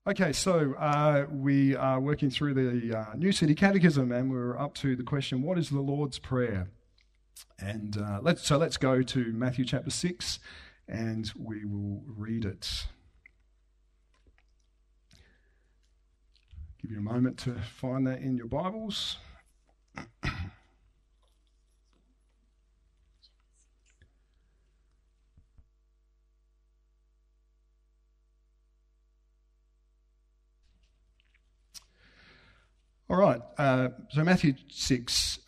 Okay, so we are working through the New City Catechism, and we're up to the question, what is the Lord's Prayer? And let's go to Matthew chapter 6, and we will read it. Give you a moment to find that in your Bibles. All right, so Matthew 6,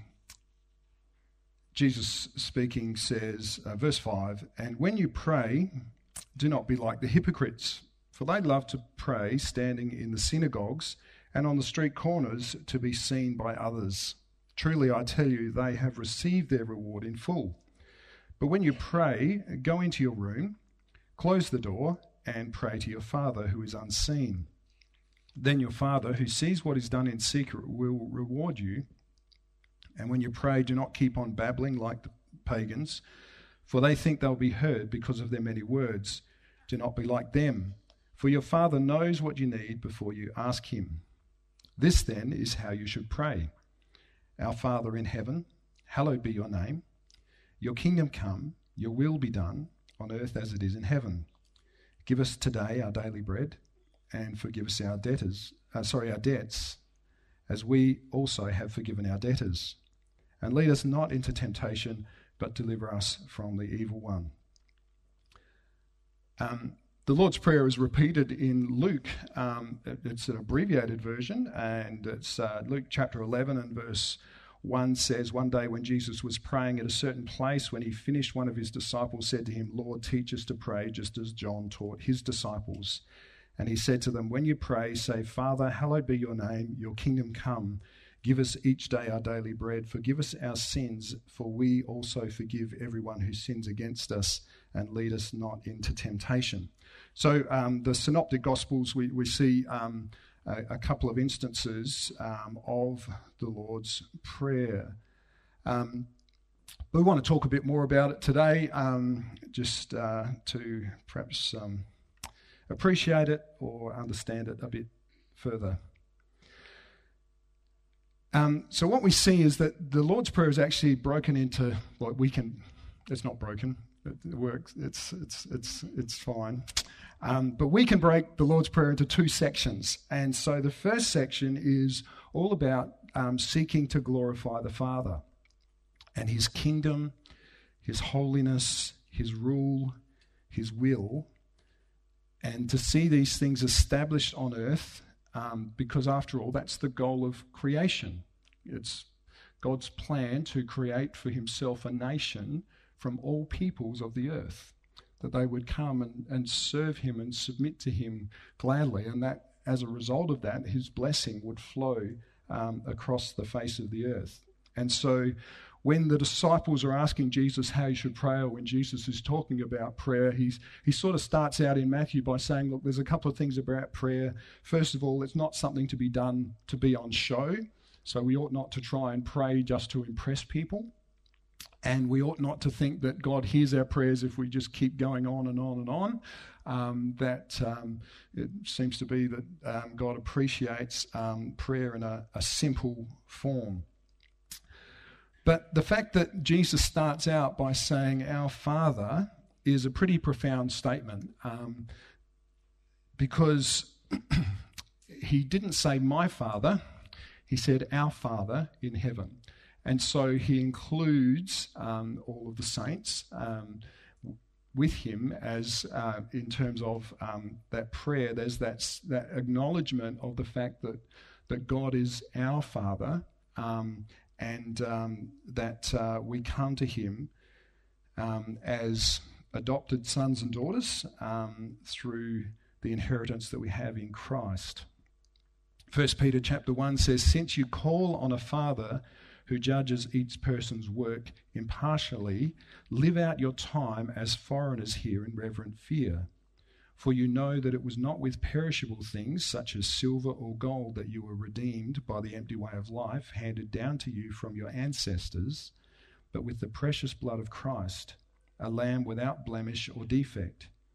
Jesus speaking says, verse 5, "And when you pray, do not be like the hypocrites, for they love to pray standing in the synagogues and on the street corners to be seen by others. Truly I tell you, they have received their reward in full. But when you pray, go into your room, close the door, and pray to your Father who is unseen. Then your Father, who sees what is done in secret, will reward you. And when you pray, do not keep on babbling like the pagans, for they think they'll be heard because of their many words. Do not be like them, for your Father knows what you need before you ask him. This then is how you should pray. Our Father in heaven, hallowed be your name. Your kingdom come, your will be done, on earth as it is in heaven. Give us today our daily bread, and forgive us our debts, as we also have forgiven our debtors. And lead us not into temptation, but deliver us from the evil one." The Lord's Prayer is repeated in Luke. It's an abbreviated version, and it's Luke chapter 11 and verse 1 says, "One day when Jesus was praying at a certain place, when he finished, one of his disciples said to him, 'Lord, teach us to pray, just as John taught his disciples.' And he said to them, 'When you pray, say, Father, hallowed be your name, your kingdom come. Give us each day our daily bread. Forgive us our sins, for we also forgive everyone who sins against us, and lead us not into temptation.'" So the Synoptic Gospels, we see a couple of instances of the Lord's Prayer. But we want to talk a bit more about it today, just to perhaps appreciate it or understand it a bit further. So what we see is that the Lord's Prayer is actually broken into, it's not broken, it works, it's fine. But we can break the Lord's Prayer into two sections. And so the first section is all about seeking to glorify the Father and his kingdom, his holiness, his rule, his will, and to see these things established on earth, because after all, that's the goal of creation. It's God's plan to create for himself a nation from all peoples of the earth, that they would come and serve him and submit to him gladly, and that as a result of that, his blessing would flow across the face of the earth. And so when the disciples are asking Jesus how he should pray, or when Jesus is talking about prayer, he sort of starts out in Matthew by saying, look, there's a couple of things about prayer. First of all, it's not something to be done to be on show. So we ought not to try and pray just to impress people. And we ought not to think that God hears our prayers if we just keep going on and on and on. It seems to be that God appreciates prayer in a simple form. But the fact that Jesus starts out by saying, "Our Father," is a pretty profound statement, because he didn't say "my Father," he said "our Father in heaven." And so he includes all of the saints with him as in terms of that prayer. There's that acknowledgement of the fact that God is our Father, and that we come to him as adopted sons and daughters through the inheritance that we have in Christ. 1 Peter chapter 1 says, "Since you call on a Father who judges each person's work impartially, live out your time as foreigners here in reverent fear. For you know that it was not with perishable things such as silver or gold that you were redeemed by the empty way of life handed down to you from your ancestors, but with the precious blood of Christ, a lamb without blemish or defect.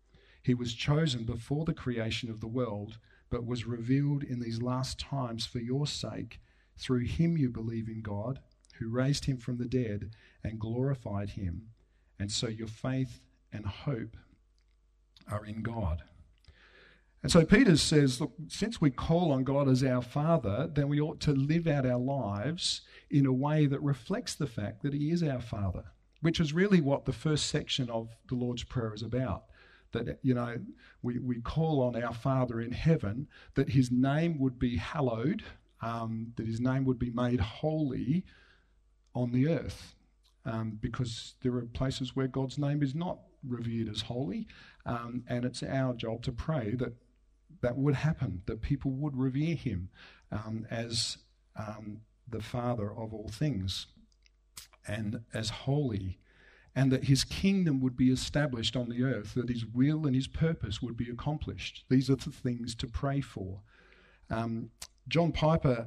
He was chosen before the creation of the world, but was revealed in these last times for your sake. Through him you believe in God, who raised him from the dead and glorified him. And so your faith and hope are in God. And so Peter says, look, since we call on God as our Father, then we ought to live out our lives in a way that reflects the fact that he is our Father, which is really what the first section of the Lord's Prayer is about. That, we call on our Father in heaven, that his name would be hallowed, that his name would be made holy on the earth, because there are places where God's name is not revered as holy, and it's our job to pray that that would happen, that people would revere him as the Father of all things and as holy, and that his kingdom would be established on the earth, that his will and his purpose would be accomplished. These are the things to pray for. John Piper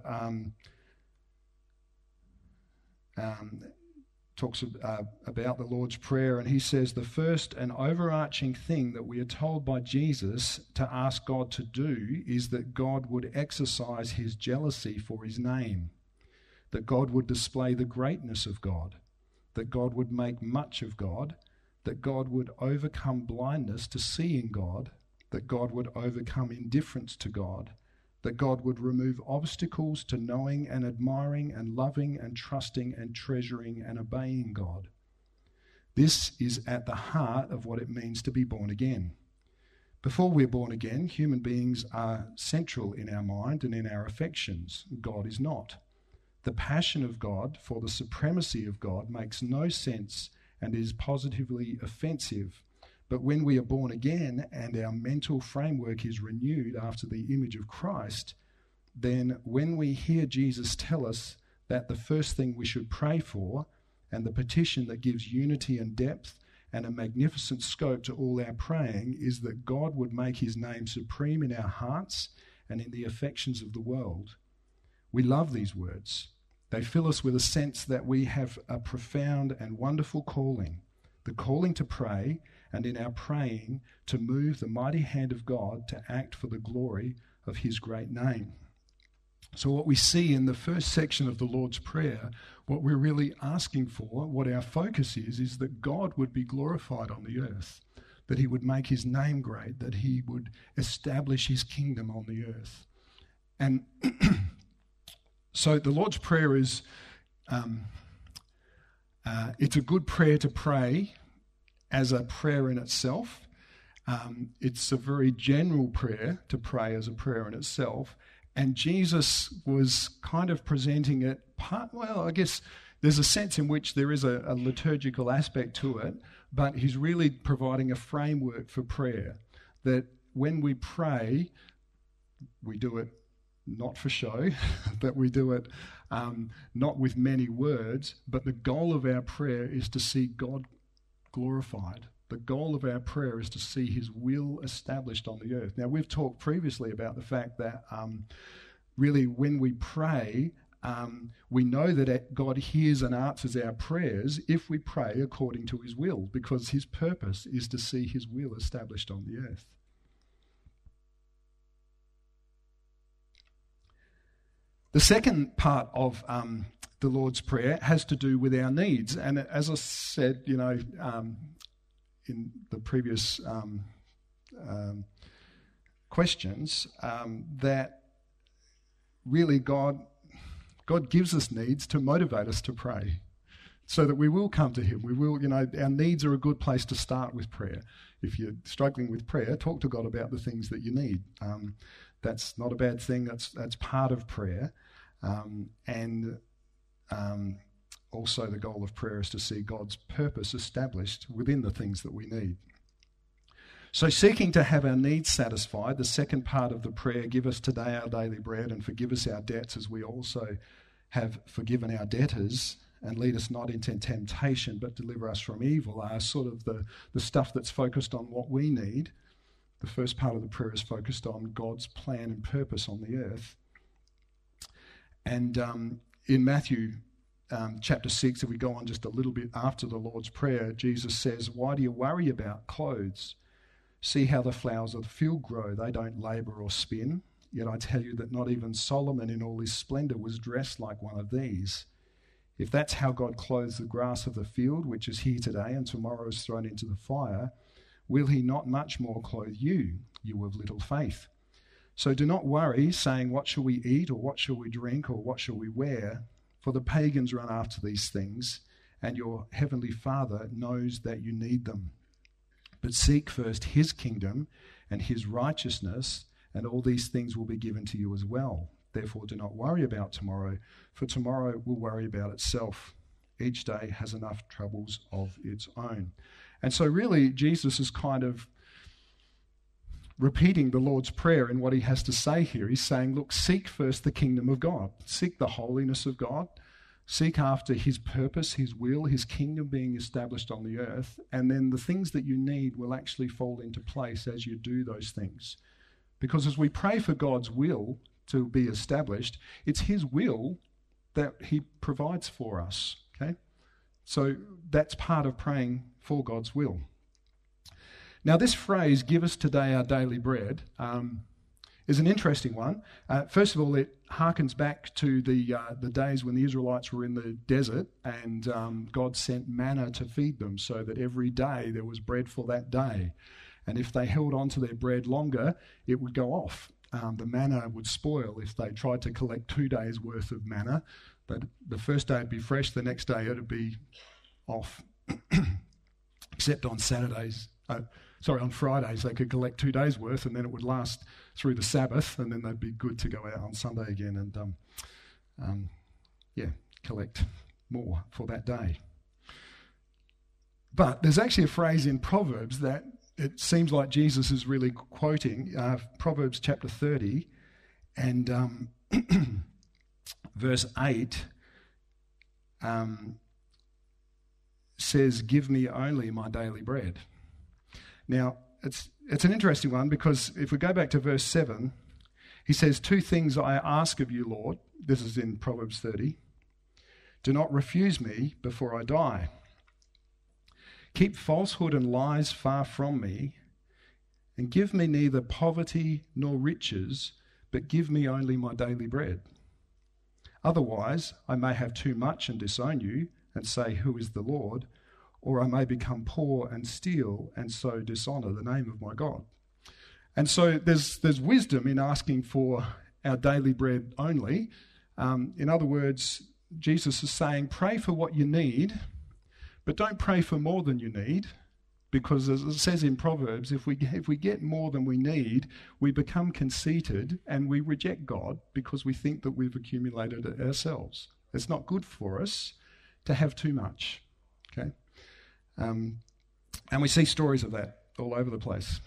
talks about the Lord's Prayer, and he says, the first and overarching thing that we are told by Jesus to ask God to do is that God would exercise his jealousy for his name, that God would display the greatness of God, that God would make much of God, that God would overcome blindness to seeing God, that God would overcome indifference to God, that God would remove obstacles to knowing and admiring and loving and trusting and treasuring and obeying God. This is at the heart of what it means to be born again. Before we're born again, human beings are central in our mind and in our affections. God is not. The passion of God for the supremacy of God makes no sense and is positively offensive. But when we are born again and our mental framework is renewed after the image of Christ, then when we hear Jesus tell us that the first thing we should pray for, and the petition that gives unity and depth and a magnificent scope to all our praying, is that God would make his name supreme in our hearts and in the affections of the world. We love these words. They fill us with a sense that we have a profound and wonderful calling, the calling to pray, and in our praying to move the mighty hand of God to act for the glory of his great name. So what we see in the first section of the Lord's Prayer, what we're really asking for, what our focus is that God would be glorified on the earth, that he would make his name great, that he would establish his kingdom on the earth. And so the Lord's Prayer is, it's a good prayer to pray as a prayer in itself. It's a very general prayer to pray as a prayer in itself. And Jesus was kind of presenting it, I guess there's a sense in which there is a liturgical aspect to it, but he's really providing a framework for prayer, that when we pray, we do it not for show, that we do it not with many words, but the goal of our prayer is to see God glorified. The goal of our prayer is to see his will established on the earth. Now, we've talked previously about the fact that really when we pray, we know that God hears and answers our prayers if we pray according to his will, because his purpose is to see his will established on the earth. The second part of the Lord's Prayer has to do with our needs. And as I said, in the previous questions, that really God gives us needs to motivate us to pray, so that we will come to him. We will, our needs are a good place to start with prayer. If you're struggling with prayer, talk to God about the things that you need. That's not a bad thing. That's part of prayer. Also the goal of prayer is to see God's purpose established within the things that we need. So seeking to have our needs satisfied, the second part of the prayer, give us today our daily bread and forgive us our debts as we also have forgiven our debtors, and lead us not into temptation but deliver us from evil, are sort of the stuff that's focused on what we need. The first part of the prayer is focused on God's plan and purpose on the earth. And in Matthew chapter 6, if we go on just a little bit after the Lord's Prayer, Jesus says, "Why do you worry about clothes? See how the flowers of the field grow. They don't labour or spin. Yet I tell you that not even Solomon in all his splendour was dressed like one of these. If that's how God clothes the grass of the field, which is here today and tomorrow is thrown into the fire, will he not much more clothe you, you of little faith? So do not worry, saying, what shall we eat, or what shall we drink, or what shall we wear? For the pagans run after these things, and your heavenly Father knows that you need them. But seek first his kingdom and his righteousness, and all these things will be given to you as well. Therefore do not worry about tomorrow, for tomorrow will worry about itself. Each day has enough troubles of its own. And so really Jesus is kind of repeating the Lord's Prayer in what he has to say here. He's saying, look, seek first the kingdom of God. Seek the holiness of God. Seek after his purpose, his will, his kingdom being established on the earth. And then the things that you need will actually fall into place as you do those things. Because as we pray for God's will to be established, it's his will that he provides for us. Okay? So that's part of praying for God's will. Now, this phrase, give us today our daily bread, is an interesting one. First of all, it harkens back to the days when the Israelites were in the desert and God sent manna to feed them so that every day there was bread for that day. And if they held on to their bread longer, it would go off. The manna would spoil if they tried to collect 2 days' worth of manna. But the first day it'd be fresh, the next day it'd be off. Except on on Fridays they could collect 2 days' worth, and then it would last through the Sabbath, and then they'd be good to go out on Sunday again and collect more for that day. But there's actually a phrase in Proverbs that it seems like Jesus is really quoting, Proverbs chapter 30 and verse 8 says, give me only my daily bread. Now, it's an interesting one because if we go back to verse 7, he says, 2 things I ask of you, Lord. This is in Proverbs 30. Do not refuse me before I die. Keep falsehood and lies far from me, and give me neither poverty nor riches, but give me only my daily bread. Otherwise, I may have too much and disown you and say, who is the Lord? Or I may become poor and steal and so dishonour the name of my God. And so there's wisdom in asking for our daily bread only. In other words, Jesus is saying, pray for what you need, but don't pray for more than you need, because as it says in Proverbs, if we get more than we need, we become conceited and we reject God because we think that we've accumulated it ourselves. It's not good for us to have too much. Okay, and we see stories of that all over the place.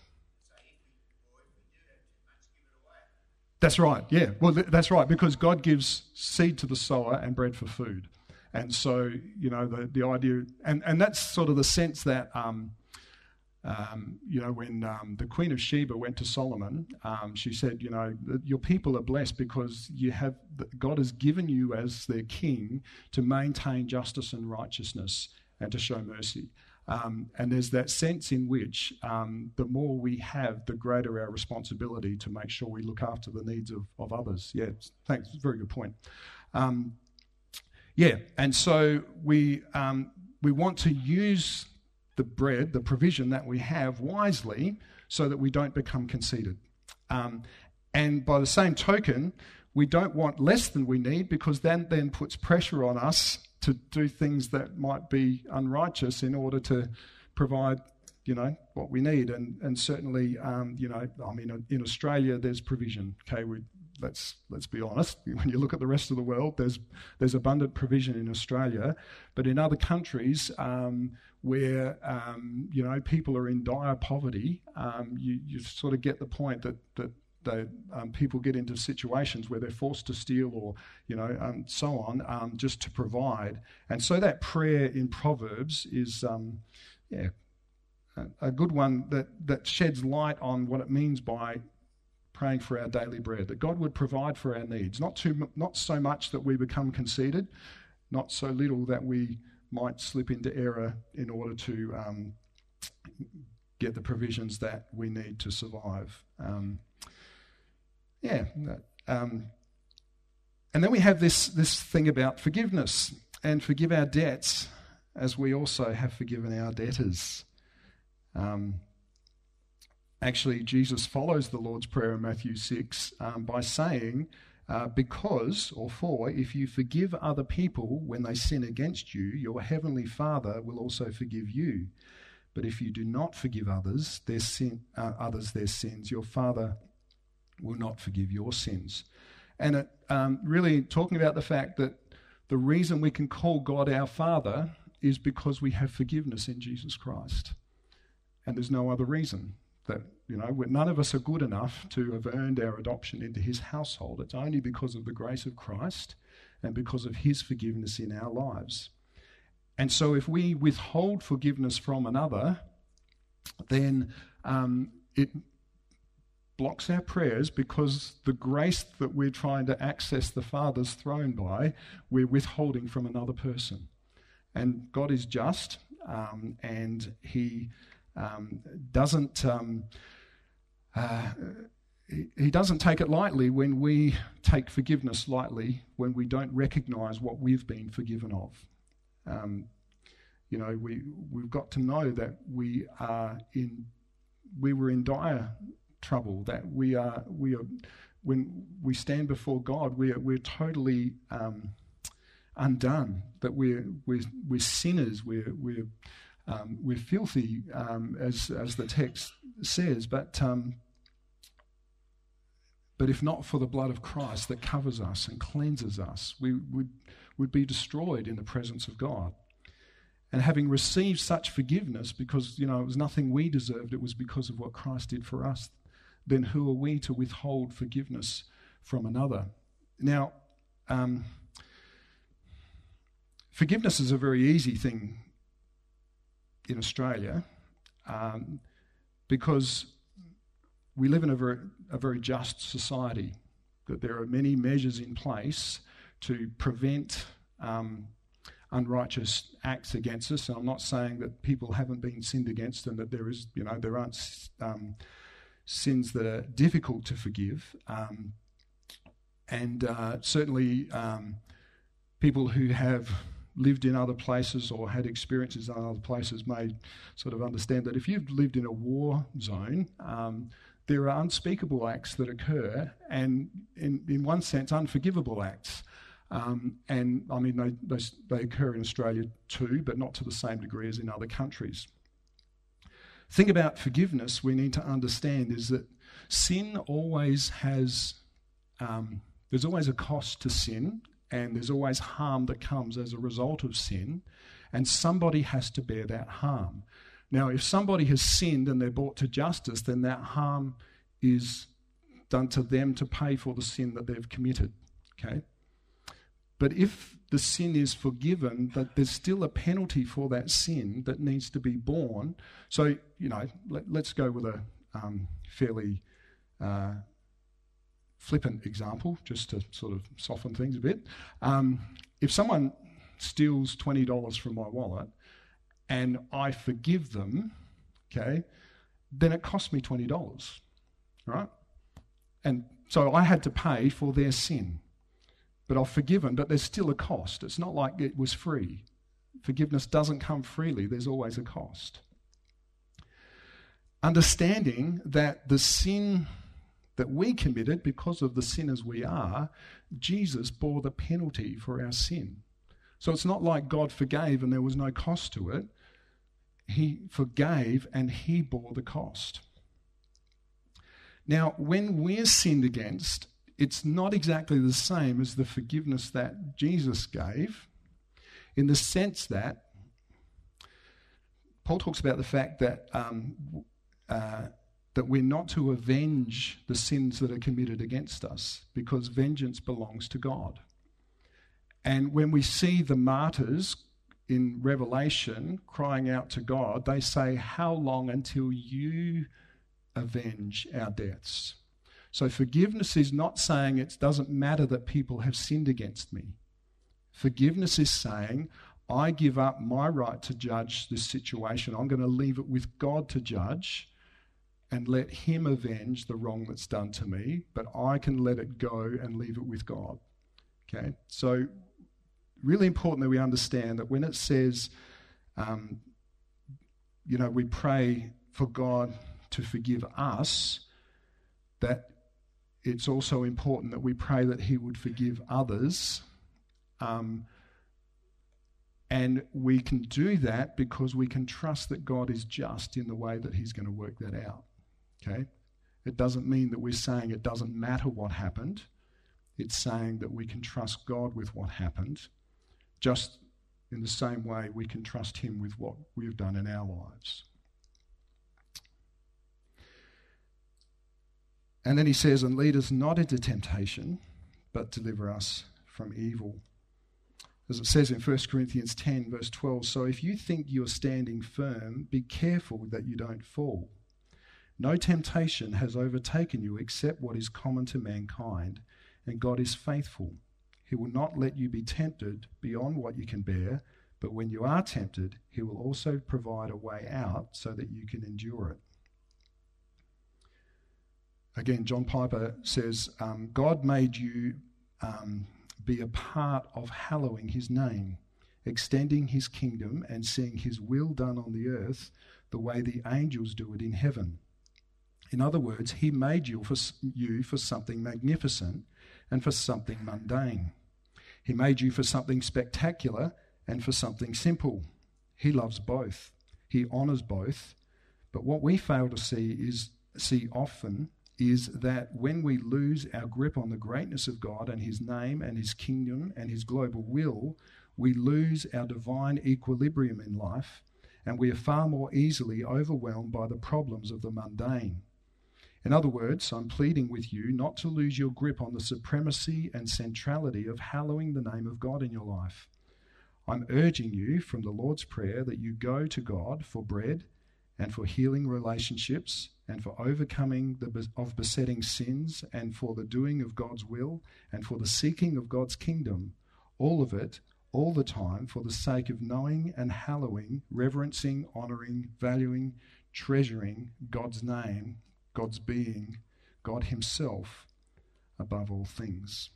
That's right, yeah. Well, that's right, because God gives seed to the sower and bread for food. And so, the idea, and that's sort of the sense that, when the Queen of Sheba went to Solomon, she said, your people are blessed because God has given you as their king to maintain justice and righteousness and to show mercy. And there's that sense in which the more we have, the greater our responsibility to make sure we look after the needs of others. Yeah, thanks. Very good point. And so we want to use the bread, the provision that we have, wisely so that we don't become conceited. And by the same token, we don't want less than we need, because that then puts pressure on us to do things that might be unrighteous in order to provide, what we need. And certainly, in Australia, there's provision. Okay, let's be honest. When you look at the rest of the world, there's abundant provision in Australia, but in other countries where people are in dire poverty, you sort of get the point that people get into situations where they're forced to steal or so on, just to provide. And so that prayer in Proverbs is a good one that sheds light on what it means by praying for our daily bread, that God would provide for our needs, not so much that we become conceited, not so little that we might slip into error in order to get the provisions that we need to survive. And then we have this thing about forgiveness, and forgive our debts as we also have forgiven our debtors. Actually, Jesus follows the Lord's Prayer in Matthew 6 by saying, for if you forgive other people when they sin against you, your heavenly Father will also forgive you. But if you do not forgive others their sins, your Father will not forgive your sins. And it really talking about the fact that the reason we can call God our Father is because we have forgiveness in Jesus Christ. And there's no other reason. That, none of us are good enough to have earned our adoption into his household. It's only because of the grace of Christ and because of his forgiveness in our lives. And so if we withhold forgiveness from another, then it blocks our prayers, because the grace that we're trying to access the Father's throne by, we're withholding from another person. And God is just, and he doesn't take it lightly when we take forgiveness lightly, when we don't recognise what we've been forgiven of. We've got to know that we were in dire trouble, that we are when we stand before God, we're totally undone, that we're sinners, we're filthy, as the text says, but if not for the blood of Christ that covers us and cleanses us, we would be destroyed in the presence of God. And having received such forgiveness, because it was nothing we deserved, it was because of what Christ did for us, then who are we to withhold forgiveness from another? Now, forgiveness is a very easy thing in Australia, because we live in a very just society, that there are many measures in place to prevent unrighteous acts against us. And I'm not saying that people haven't been sinned against and that there aren't sins that are difficult to forgive. Certainly people who have lived in other places or had experiences in other places may sort of understand that if you've lived in a war zone, there are unspeakable acts that occur, and in one sense unforgivable acts. They occur in Australia too, but not to the same degree as in other countries. The thing about forgiveness we need to understand is that sin always has, there's always a cost to sin, and there's always harm that comes as a result of sin, and somebody has to bear that harm. Now, if somebody has sinned and they're brought to justice, then that harm is done to them to pay for the sin that they've committed, okay? But if the sin is forgiven, that there's still a penalty for that sin that needs to be borne. So, let's go with a fairly flippant example, just to sort of soften things a bit. If someone steals $20 from my wallet and I forgive them, okay, then it cost me $20, right? And so I had to pay for their sin. But I've forgiven, but there's still a cost. It's not like it was free. Forgiveness doesn't come freely. There's always a cost. Understanding that the sin that we committed, because of the sinners we are, Jesus bore the penalty for our sin. So it's not like God forgave and there was no cost to it. He forgave and he bore the cost. Now, when we're sinned against, it's not exactly the same as the forgiveness that Jesus gave, in the sense that Paul talks about the fact that that we're not to avenge the sins that are committed against us, because vengeance belongs to God. And when we see the martyrs in Revelation crying out to God, they say, "How long until you avenge our deaths?" So forgiveness is not saying it doesn't matter that people have sinned against me. Forgiveness is saying, I give up my right to judge this situation. I'm going to leave it with God to judge and let him avenge the wrong that's done to me, but I can let it go and leave it with God. Okay, so really important that we understand that when it says, we pray for God to forgive us, that it's also important that we pray that he would forgive others. And we can do that because we can trust that God is just in the way that he's going to work that out. Okay? It doesn't mean that we're saying it doesn't matter what happened. It's saying that we can trust God with what happened, just in the same way we can trust him with what we've done in our lives. And then he says, and lead us not into temptation, but deliver us from evil. As it says in 1 Corinthians 10, verse 12, so if you think you're standing firm, be careful that you don't fall. No temptation has overtaken you except what is common to mankind, and God is faithful. He will not let you be tempted beyond what you can bear, but when you are tempted, he will also provide a way out so that you can endure it. Again, John Piper says, God made you be a part of hallowing his name, extending his kingdom and seeing his will done on the earth the way the angels do it in heaven. In other words, he made you for something magnificent and for something mundane. He made you for something spectacular and for something simple. He loves both. He honours both. But what we fail to see often is that when we lose our grip on the greatness of God and his name and his kingdom and his global will, we lose our divine equilibrium in life, and we are far more easily overwhelmed by the problems of the mundane. In other words, I'm pleading with you not to lose your grip on the supremacy and centrality of hallowing the name of God in your life. I'm urging you from the Lord's Prayer that you go to God for bread and for healing relationships and for overcoming of besetting sins and for the doing of God's will and for the seeking of God's kingdom, all of it, all the time, for the sake of knowing and hallowing, reverencing, honouring, valuing, treasuring God's name, God's being, God himself, above all things.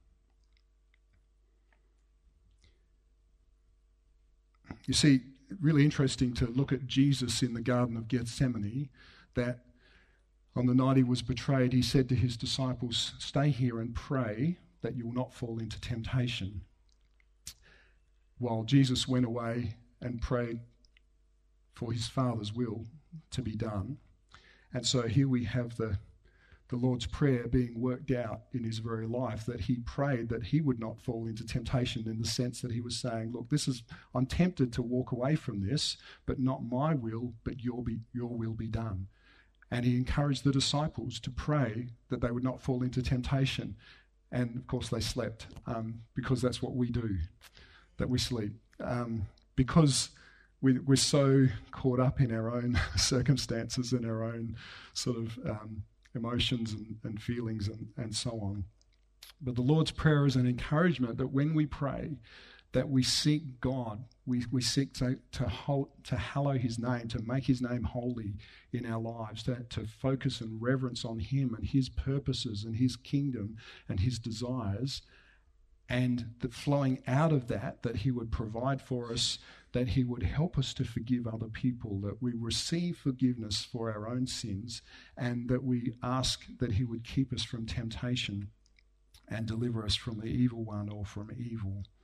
You see, really interesting to look at Jesus in the Garden of Gethsemane, that on the night he was betrayed, he said to his disciples, stay here and pray that you will not fall into temptation. While Jesus went away and prayed for his Father's will to be done. And so here we have the Lord's Prayer being worked out in his very life, that he prayed that he would not fall into temptation, in the sense that he was saying, look, I'm tempted to walk away from this, but not my will, but your will be done. And he encouraged the disciples to pray that they would not fall into temptation. And of course they slept, because that's what we do, that we sleep. Because we're so caught up in our own circumstances and our own sort of emotions and feelings and so on. But the Lord's Prayer is an encouragement that when we pray, that we seek God, we seek to hallow his name, to make his name holy in our lives, to focus and reverence on him and his purposes and his kingdom and his desires, and that flowing out of that he would provide for us, that he would help us to forgive other people, that we receive forgiveness for our own sins, and that we ask that he would keep us from temptation and deliver us from the evil one or from evil.